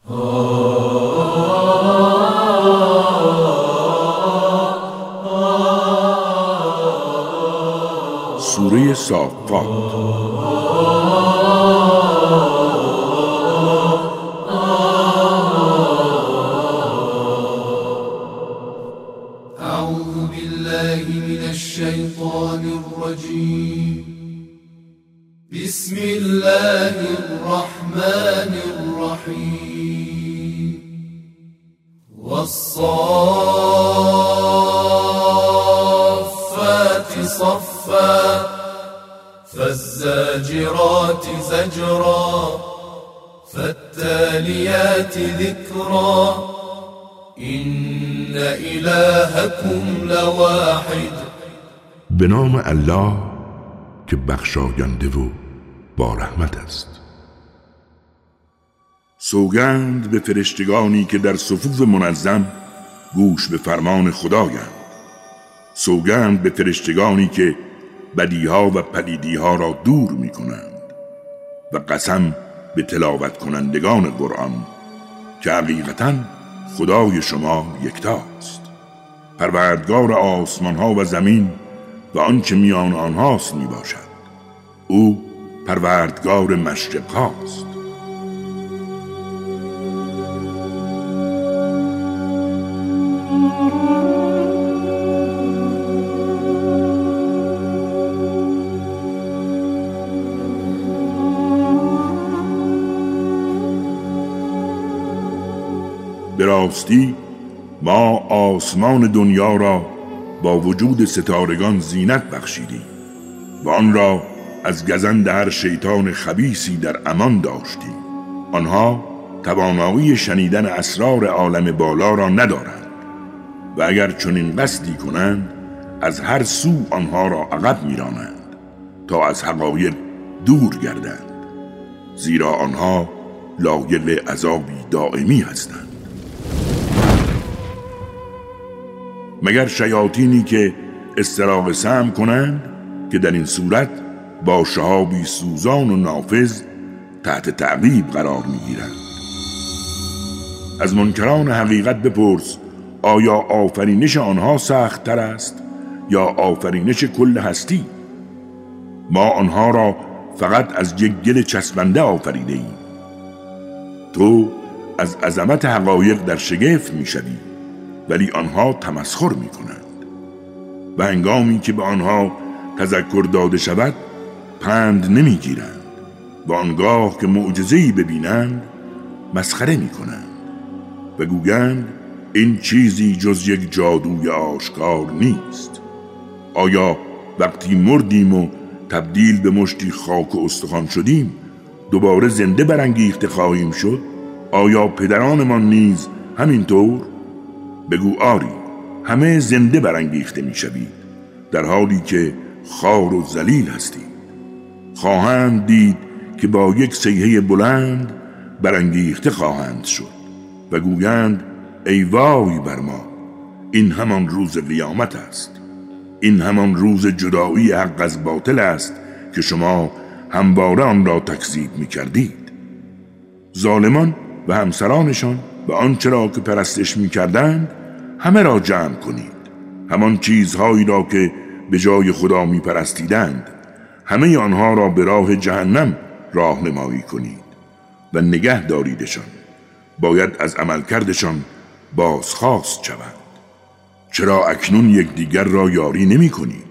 سوره صافات. اعوذ بالله من الشیطان الرجیم. بسم الله الرحمن الرحیم. والصافات صفا فالزاجرات زجرا فالتاليات ذكرا إن إلهكم لواحد. به نام الله که بخشاینده و با رحمت است. سوگند به فرشتگانی که در صفوف منظم گوش به فرمان خدایند. سوگند به فرشتگانی که بدیها و پلیدیها را دور می کنند و قسم به تلاوت کنندگان قرآن که حقیقتاً خدای شما یکتاست، پروردگار آسمان ها و زمین و آنچه میان آنهاست می باشد. او پروردگار مشرق هاست. به راستی ما آسمان دنیا را با وجود ستارگان زینت بخشیدیم و آن را از گزند هر شیطان خبیثی در امان داشتیم. آنها توانایی شنیدن اسرار عالم بالا را ندارند و اگر چنین قصدی کنند از هر سو آنها را عقب می‌رانند تا از حقایق دور گردند، زیرا آنها لایق عذابی دائمی هستند. مگر شیاطینی که استراق سمع کنند که در این صورت با شهابی سوزان و نافذ تحت تعقیب قرار می‌گیرند. از منکران حقیقت بپرس آیا آفرینش آنها سخت تر است یا آفرینش کل هستی؟ ما آنها را فقط از یک گل چسبنده آفریده ایم. تو از عظمت حقایق در شگفت می‌شوی ولی آنها تمسخر می‌کنند و هنگامی که به آنها تذکر داده شود پند نمی‌گیرند و آنگاه که معجزه‌ای ببینند مسخره می‌کنند و گویند این چیزی جز یک جادوی آشکار نیست. آیا وقتی مردیم و تبدیل به مشتی خاک و استخوان شدیم دوباره زنده برانگیخته خواهیم شد؟ آیا پدرانمان نیز همینطور؟ بگو آری، همه زنده برانگیخته میشوید در حالی که خوار و ذلیل هستید. خواهند دید که با یک صیحه بلند برانگیخته خواهند شد و گویند ای وای بر ما، این همان روز قیامت است. این همان روز جدایی حق از باطل است که شما همواره آن را تکذیب می‌کردید. ظالمان و همسرانشان و آنچه را که پرستش می‌کردند همه را جمع کنید، همان چیزهایی را که به جای خدا می‌پرستیدند، همه آنها را به راه جهنم راهنمایی کنید و نگه داریدشان. باید از عملکردشان بازخواست شوند. چرا اکنون یکدیگر را یاری نمی کنید؟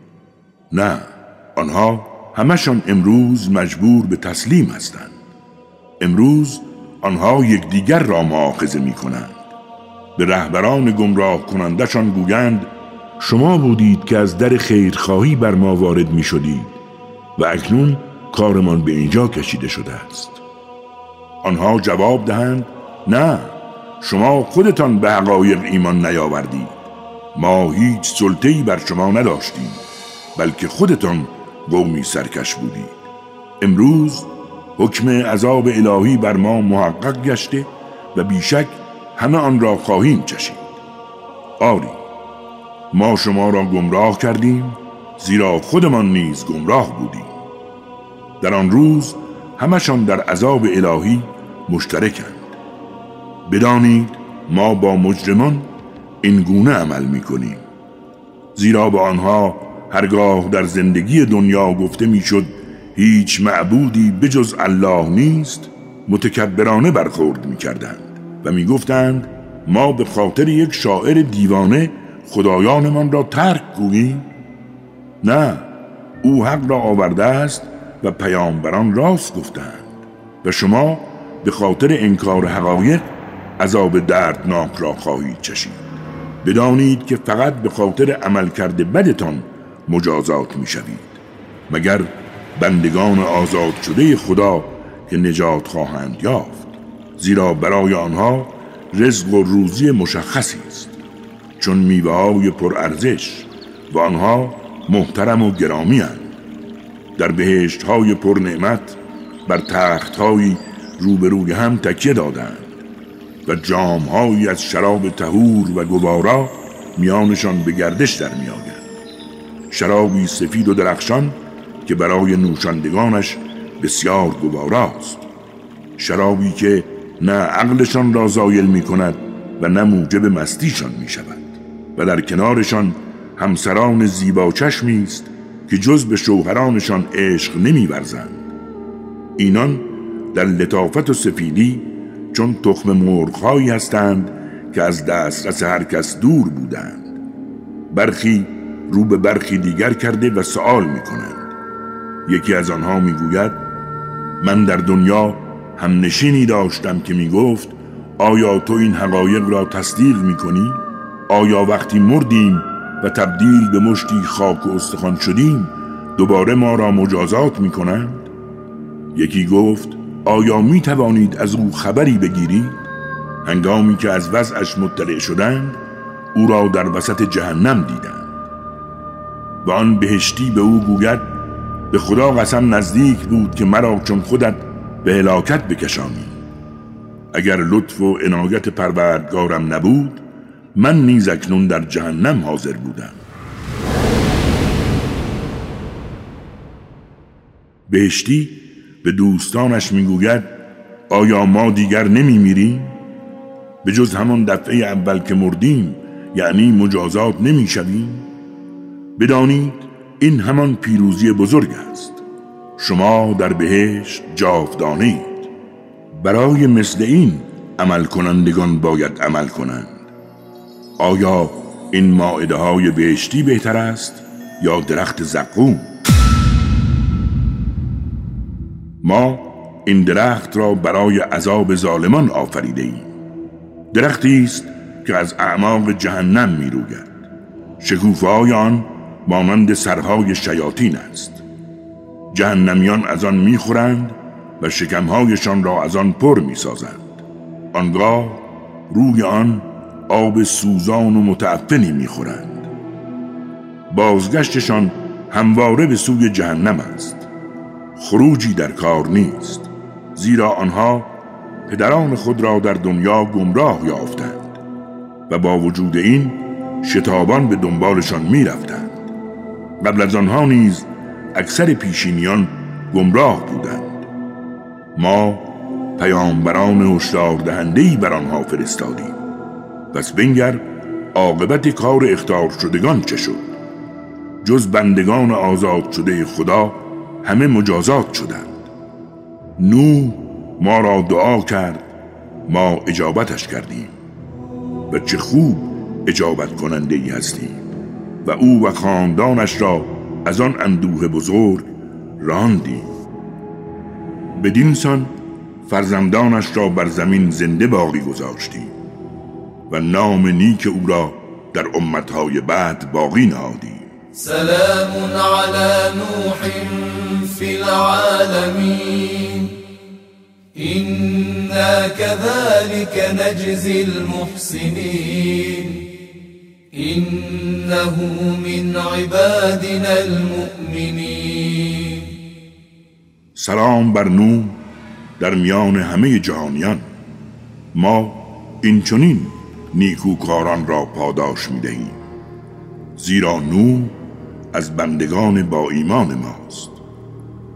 نه، آنها همشان امروز مجبور به تسلیم هستند. امروز آنها یکدیگر را مؤاخذه می کنند. به رهبران گمراه کنندشان گویند شما بودید که از در خیرخواهی بر ما وارد می شدید و اکنون کارمان به اینجا کشیده شده است. آنها جواب دهند نه، شما خودتان به حقایق ایمان نیاوردید. ما هیچ سلطه‌ای بر شما نداشتیم، بلکه خودتان قومی سرکش بودید. امروز حکم عذاب الهی بر ما محقق گشته و بیشک همه آن را خواهیم چشید. آری، ما شما را گمراه کردیم زیرا خودمان نیز گمراه بودیم. در آن روز همشان در عذاب الهی مشترکند. بدانید ما با مجرمان این گونه عمل میکنیم، زیرا به آنها هرگاه در زندگی دنیا گفته میشد هیچ معبودی بجز الله نیست، متکبرانه برخورد میکردند و میگفتند ما به خاطر یک شاعر دیوانه خدایانمان را ترک گوییم. نه، او حق را آورده است و پیامبران راست گفتند و شما به خاطر انکار حقایق عذاب دردناک را خواهید چشید. بدانید که فقط به خاطر عمل کرده بدتان مجازات می شوید، مگر بندگان آزاد شده خدا که نجات خواهند یافت، زیرا برای آنها رزق و روزی مشخصی است، چون میوه‌های پرارزش و آنها محترم و گرامی اند. در بهشت‌های پرنعمت بر تخت‌هایی روبروی هم تکیه دادند و جام‌هایی از شراب طهور و گوارا میانشان به گردش در می‌آید، شرابی سفید و درخشان که برای نوشندگانش بسیار گواراست، شرابی که نه عقلشان را زایل می‌کند و نه موجب مستیشان می‌شود و در کنارشان همسران زیبا چشمی است که جز به شوهرانشان عشق نمی‌ورزند. اینان در لطافت و سفیدی چون تخم مرغ‌هایی هستند که از دسترس هر کس دور بودند. برخی رو به برخی دیگر کرده و سؤال می‌کنند. یکی از آنها می‌گوید من در دنیا همنشینی داشتم که می‌گفت آیا تو این حقایق را تصدیق می‌کنی؟ آیا وقتی مردیم و تبدیل به مشتی خاک و استخوان شدیم دوباره ما را مجازات می‌کنند؟ یکی گفت آیا می‌توانید از او خبری بگیرید؟ هنگامی که از وضعش مطلع شدند او را در وسط جهنم دیدند و آن بهشتی به او گوید به خدا قسم نزدیک بود که مرا چون خودت به هلاکت بکشانی. اگر لطف و عنایت پروردگارم نبود من نیز اکنون در جهنم حاضر بودم. بهشتی به دوستانش میگوید آیا ما دیگر نمیمیریم؟ به جز همان دفعه اول که مردیم یعنی مجازات نمیشویم؟ بدانید این همان پیروزی بزرگ است. شما در بهشت جاودانه اید. برای مثل این عمل کنندگان باید عمل کنند. آیا این مائده های بهشتی بهتر است یا درخت زقوم؟ ما این درخت را برای عذاب ظالمان آفریده ایم. درختی است که از اعماق جهنم می روید. شکوفه‌های آن مانند سرهای شیاطین است. جهنمیان از آن می خورند و شکمهایشان را از آن پر می سازند. آنگاه روی آن آب سوزان و متعفنی می خورند. بازگشتشان همواره به سوی جهنم است. خروجی در کار نیست، زیرا آنها پدران خود را در دنیا گمراه یافتند و با وجود این شتابان به دنبالشان می رفتند. قبل از آنها نیز اکثر پیشینیان گمراه بودند. ما پیامبران هشدار دهنده‌ای بر آنها فرستادیم. پس بنگر عاقبت کار اخطار شدگان چه شد؟ جز بندگان آزاد شده خدا همه مجازات شدند. نوح ما را دعا کرد، ما اجابتش کردیم و چه خوب اجابت کننده‌ای هستیم و او و خاندانش را از آن اندوه بزرگ راندیم. بدین سان فرزندانش را بر زمین زنده باقی گذاشتیم و نام نیک او را در امتهای بعد باقی نهادیم. سلام علی نوح فی العالمین إنا كذلك نجزي المحسنين إنه من عبادنا المؤمنين. سلام بر نوح در میان همه جهانیان. ما این چنین نیکوکاران را پاداش می‌دهیم، زیرا نوح از بندگان با ایمان ماست.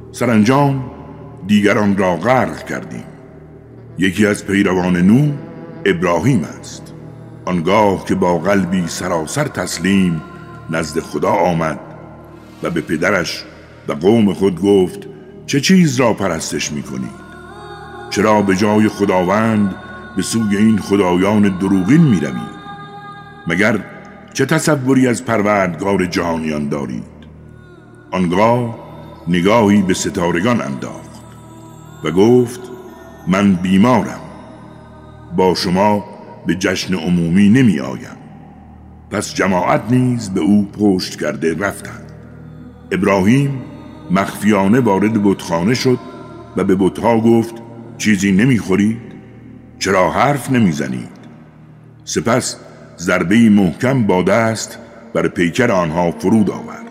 سرانجام دیگران را غرق کردیم. یکی از پیروان نوح ابراهیم است. آنگاه که با قلبی سراسر تسلیم نزد خدا آمد و به پدرش و قوم خود گفت چه چیز را پرستش می کنید؟ چرا به جای خداوند به سوی این خدایان دروغین می روید؟ مگر چه تصوری از پروردگار جهانیان دارید؟ آنگاه نگاهی به ستارگان انداخت و گفت من بیمارم، با شما به جشن عمومی نمی آیم. پس جماعت نیز به او پشت کرده رفتند. ابراهیم مخفیانه وارد بتخانه شد و به بتها گفت چیزی نمی خورید؟ چرا حرف نمی زنید؟ سپس ضربه‌ای محکم با دست بر پیکر آنها فرود آورد.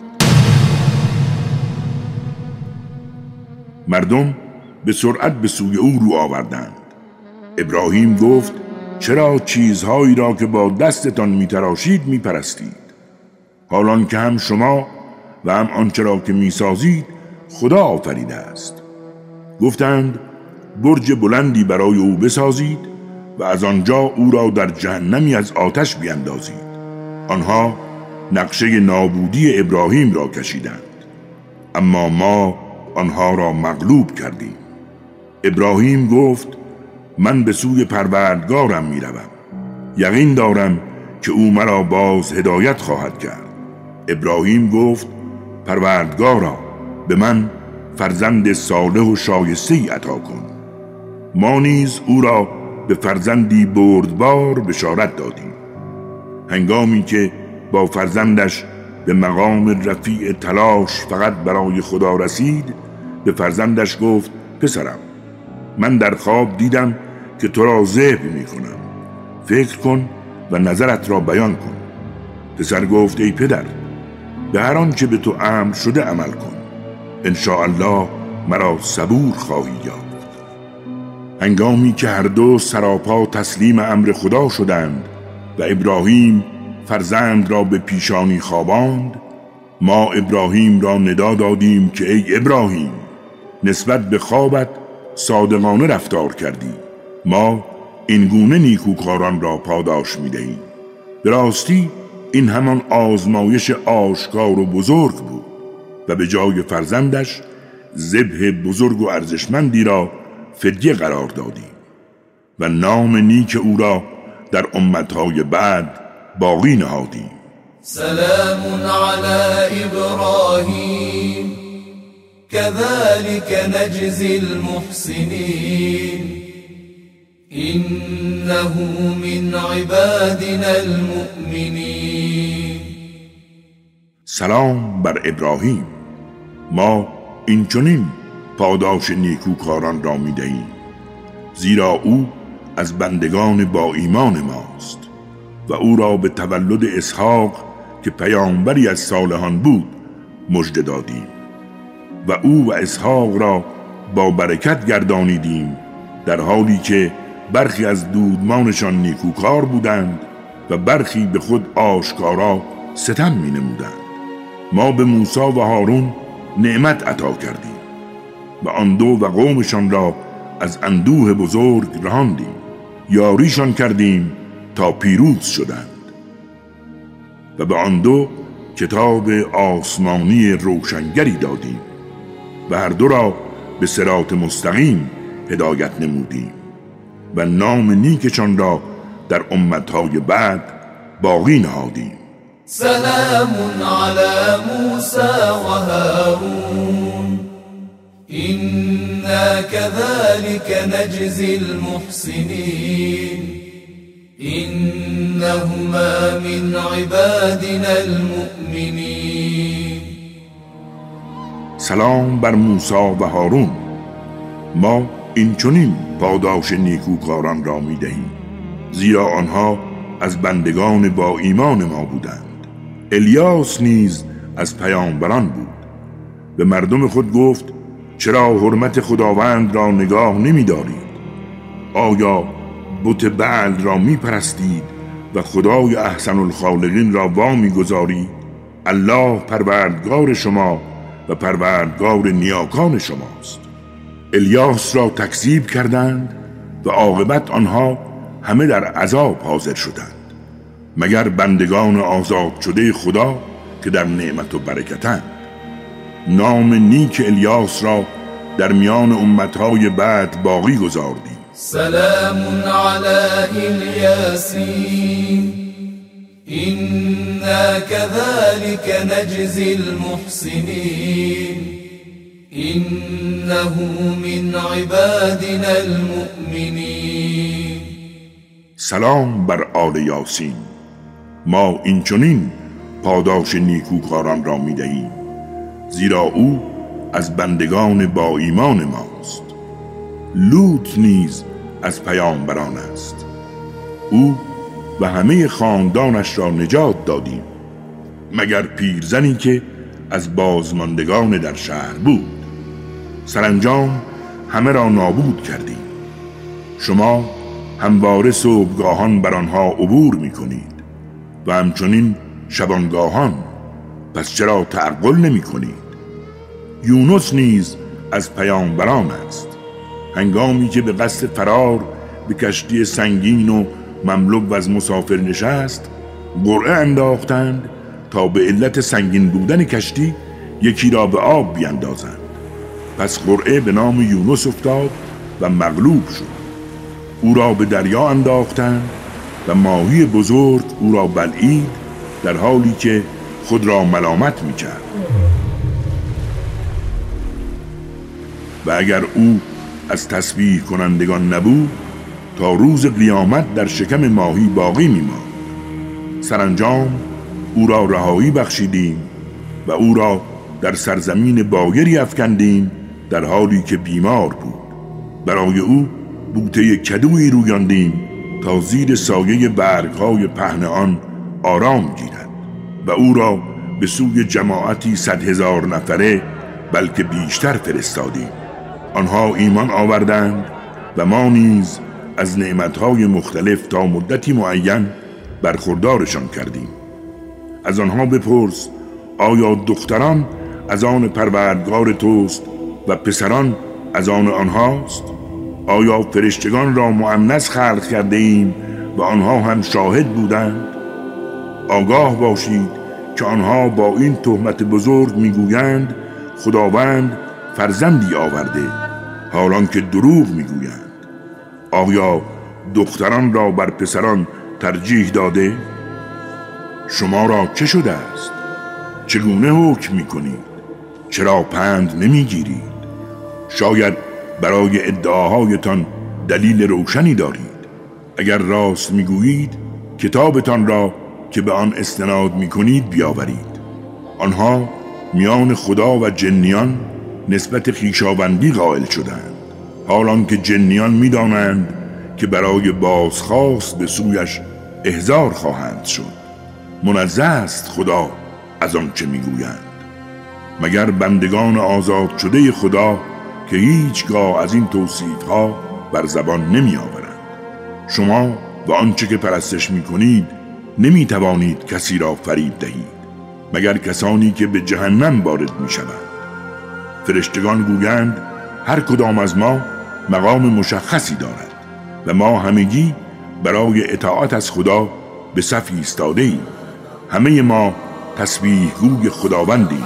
مردم به سرعت به سوی او رو آوردند. ابراهیم گفت چرا چیزهایی را که با دستتان میتراشید میپرستید؟ حالان که هم شما و هم آنچه را که میسازید خدا آفریده است. گفتند برج بلندی برای او بسازید و از آنجا او را در جهنمی از آتش بیندازید. آنها نقشه نابودی ابراهیم را کشیدند، اما ما آنها را مغلوب کردیم. ابراهیم گفت من به سوی پروردگارم می روم. یقین دارم که او مرا باز هدایت خواهد کرد. ابراهیم گفت پروردگارا به من فرزند صالح و شایسته عطا کن. ما نیز او را به فرزندی بردبار بشارت دادیم. هنگامی که با فرزندش به مقام رفیع تلاش فقط برای خدا رسید، به فرزندش گفت پسرم من در خواب دیدم که تو را ذبح می کنم. فکر کن و نظرت را بیان کن. پسر گفت ای پدر به هر آنچه به تو امر شده عمل کن. انشاءالله مرا صبور خواهی یافت. هنگامی که هر دو سراپا تسلیم امر خدا شدند و ابراهیم فرزند را به پیشانی خواباند، ما ابراهیم را ندا دادیم که ای ابراهیم نسبت به خوابت صادقانه رفتار کردی. ما این گونه نیکوکاران را پاداش می‌دهیم. به راستی این همان آزمایش آشکار و بزرگ بود و به جای فرزندش ذبح بزرگ و ارزشمندی را فدیه قرار دادیم و نام نیک او را در امتهای بعد باقی نهادیم. سلام علی ابراهیم كذلك نجزي المحسنين إنه من عبادنا المؤمنين. سلام بر ابراهیم، ما این چنین پاداش نیکوکاران را می دهیم، زیرا او از بندگان با ایمان ماست و او را به تولد اسحاق که پیامبری از صالحان بود مژده دادیم و او و اسحاق را با برکت گردانیدیم، در حالی که برخی از دودمانشان نیکوکار بودند و برخی به خود آشکارا ستم می نمودند. ما به موسی و هارون نعمت عطا کردیم و آن دو و قومشان را از اندوه بزرگ رهاندیم، یاریشان کردیم تا پیروز شدند و به آن دو کتاب آسمانی روشنگری دادیم و هر دو را به صراط مستقیم هدایت نمودیم و نام نیکشان را در امتهای بعد باقی نهادیم. سلام علی موسی و هارون إنا كذلك نجزي المحسنين إنهما من عبادنا المؤمنين. سلام بر موسی و هارون، ما این چنین پاداش نیکوکاران را می دهیم، زیرا آنها از بندگان با ایمان ما بودند. الیاس نیز از پیامبران بود. به مردم خود گفت چرا حرمت خداوند را نگاه نمی دارید؟ آیا بت بعل را می پرستید و خدای احسن الخالقین را وامی گذارید؟ الله پروردگار شما و پروردگار نیاکان شماست. الیاس را تکذیب کردند و عاقبت آنها همه در عذاب حاضر شدند مگر بندگان آزاد شده خدا که در نعمت و برکتند. نام نیک الیاس را در میان امتهای بعد باقی گذاردیم. سلام علی الیاسین إنا كذلك نجزي المحسنين إنه من عبادنا المؤمنين. سلام بر آل یاسین، ما اینچنین پاداش نیکوکاران را می‌دهیم، زیرا او از بندگان با ایمان ماست. لوط نیز از پیامبران است. او و همه خاندانش را نجات دادیم مگر پیرزنی که از بازماندگان در شهر بود. سرانجام همه را نابود کردیم. شما همواره صبحگاهان بر آنها عبور می کنید و همچنین شبانگاهان، پس چرا تعقل نمی کنید؟ یونس نیز از پیامبران است. هنگامی که به قصد فرار به کشتی سنگین و مملو از مسافر نشست، قرعه انداختند تا به علت سنگین بودن کشتی یکی را به آب بیندازند. پس قرعه به نام یونس افتاد و مغلوب شد. او را به دریا انداختند و ماهی بزرگ او را بلعید در حالی که خود را ملامت می‌کرد. و اگر او از تسبیح کنندگان نبود، تا روز قیامت در شکم ماهی باقی می‌ماند. سرانجام او را رهایی بخشیدیم و او را در سرزمین بایری افکندیم در حالی که بیمار بود. برای او بوته کدویی رویاندیم تا زیر سایه برگ‌های پهن آن آرام گیرد و او را به سوی جماعتی 100,000 نفره بلکه بیشتر فرستادیم. آنها ایمان آوردند و ما نیز از نعمتهای مختلف تا مدتی معین برخوردارشان کردیم. از آنها بپرس آیا دختران از آن پروردگار توست و پسران از آن آنهاست؟ آیا فرشتگان را مؤنث خلق کرده ایم و آنها هم شاهد بودند؟ آگاه باشید که آنها با این تهمت بزرگ میگویند خداوند فرزندی آورده، حالان که دروغ میگویند. آیا دختران را بر پسران ترجیح داده؟ شما را چه شده است؟ چگونه حکم میکنید؟ چرا پند نمیگیرید؟ شاید برای ادعاهایتان دلیل روشنی دارید. اگر راست میگویید کتابتان را که به آن استناد میکنید بیاورید. آنها میان خدا و جنیان نسبت خویشاوندی قائل شدند، حالان که جنیان میدانند که برای بازخواست به سویش احضار خواهند شد. منزه است خدا از آن چه میگویند. مگر بندگان آزاد شده خدا که هیچگاه از این توصیفها بر زبان نمی آورند. شما و آنچه که پرستش میکنید نمی توانید کسی را فریب دهید مگر کسانی که به جهنم وارد می شوند. فرشتگان گویند هر کدام از ما مقام مشخصی دارد و ما همگی برای اطاعت از خدا به صف ایستاده ایم. همه ما تسبیح گوی خداوندیم.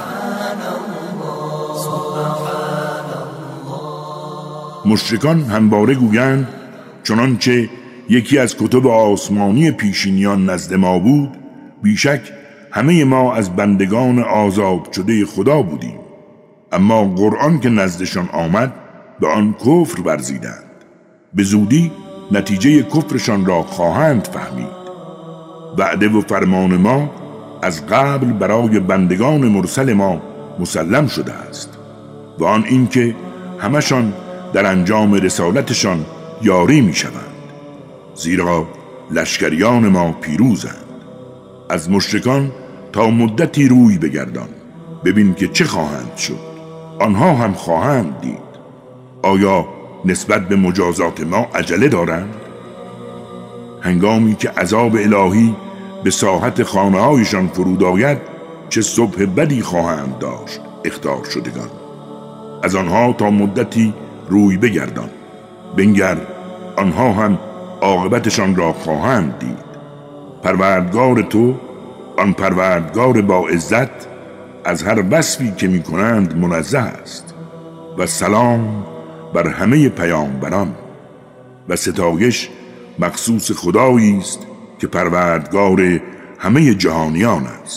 مشرکان همواره گویند چنانچه یکی از کتب آسمانی پیشینیان نزد ما بود، بیشک همه ما از بندگان آزاد شده خدا بودیم. اما قرآن که نزدشان آمد به آن کفر ورزیدند. به زودی نتیجه کفرشان را خواهند فهمید. وعده و فرمان ما از قبل برای بندگان مرسل ما مسلم شده است و آن این که همشان در انجام رسالتشان یاری می شوند، زیرا لشکریان ما پیروزند. از مشرکان تا مدتی روی بگردان، ببین که چه خواهند شد. آنها هم خواهند دید. آیا نسبت به مجازات ما عجله دارند؟ هنگامی که عذاب الهی به ساحت خانه‌هایشان فرود آید، چه صبح بدی خواهند داشت اخطار شدگان. از آنها تا مدتی روی بگردان، بنگر آنها هم عاقبتشان را خواهند دید. پروردگار تو، آن پروردگار با عزت، از هر وصفی که می کنند منزه است. و سلام بر همه پیامبران. و ستایش مخصوص خدایی است که پروردگار همه جهانیان است.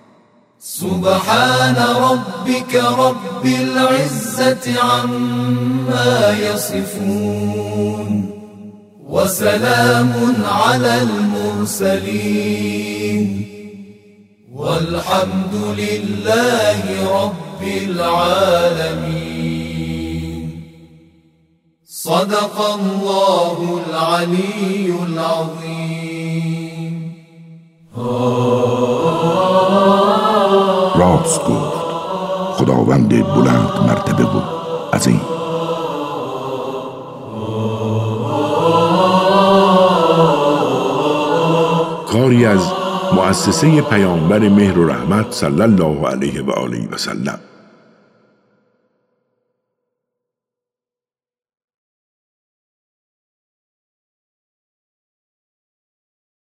سبحان ربك رب العزة عما يصفون وسلام على المرسلين والحمد لله رب العالمين. صدق الله العلي العظيم. راست گفت خداوند بلند مرتبه و عظیم. کاری از مؤسسه پیامبر مهر و رحمت صلی الله علیه و آله و سلم.